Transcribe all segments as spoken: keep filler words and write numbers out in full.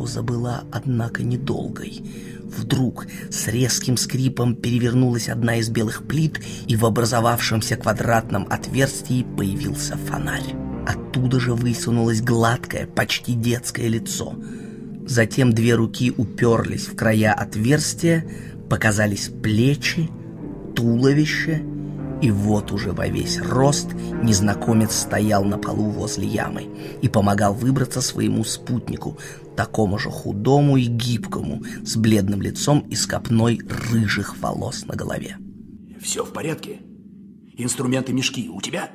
Пауза была, однако, недолгой. Вдруг с резким скрипом перевернулась одна из белых плит, и в образовавшемся квадратном отверстии появился фонарь. Оттуда же высунулось гладкое, почти детское лицо. Затем две руки уперлись в края отверстия, показались плечи, туловище, и вот уже во весь рост незнакомец стоял на полу возле ямы и помогал выбраться своему спутнику, такому же худому и гибкому, с бледным лицом и с копной рыжих волос на голове. Все в порядке? Инструменты, мешки у тебя?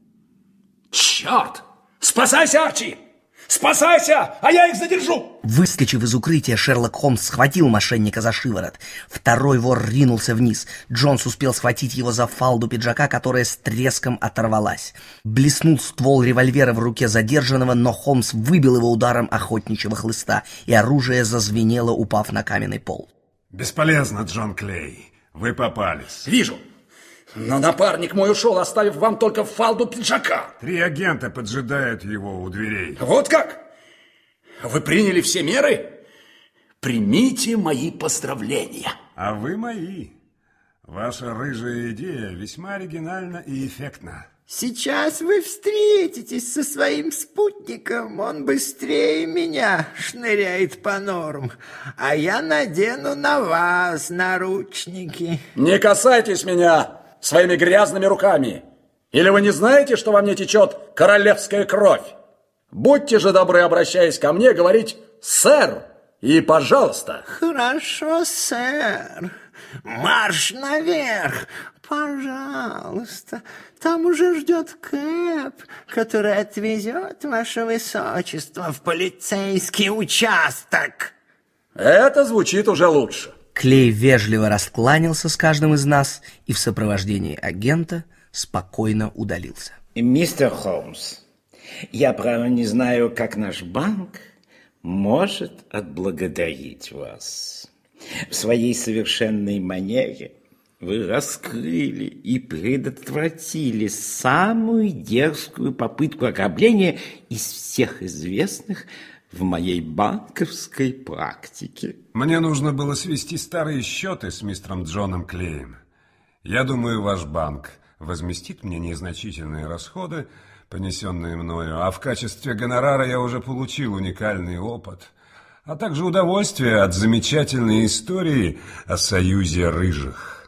Черт! Спасайся, Арчи! Спасайся, а я их задержу! Выскочив из укрытия, Шерлок Холмс схватил мошенника за шиворот. Второй вор ринулся вниз. Джонс успел схватить его за фалду пиджака, которая с треском оторвалась. Блеснул ствол револьвера в руке задержанного, но Холмс выбил его ударом охотничьего хлыста, и оружие зазвенело, упав на каменный пол. Бесполезно, Джон Клей. Вы попались. Вижу. Но напарник мой ушел, оставив вам только фалду пиджака. Три агента поджидают его у дверей. Вот как? Вы приняли все меры? Примите мои поздравления. А вы мои. Ваша рыжая идея весьма оригинальна и эффектна. Сейчас вы встретитесь со своим спутником. Он быстрее меня шныряет по норам, а я надену на вас наручники. Не касайтесь меня своими грязными руками. Или вы не знаете, что во мне течет королевская кровь? Будьте же добры, обращаясь ко мне, говорить «сэр» и «пожалуйста». Хорошо, сэр. Марш наверх, пожалуйста. Там уже ждет кэб, который отвезет ваше высочество в полицейский участок. Это звучит уже лучше. Клей вежливо раскланялся с каждым из нас и в сопровождении агента спокойно удалился. Мистер Холмс, я, право, не знаю, как наш банк может отблагодарить вас. В своей совершенной манере вы раскрыли и предотвратили самую дерзкую попытку ограбления из всех известных в моей банковской практике. Мне нужно было свести старые счеты с мистером Джоном Клеем. Я думаю, ваш банк возместит мне незначительные расходы, понесенные мною, а в качестве гонорара я уже получил уникальный опыт, а также удовольствие от замечательной истории о союзе рыжих.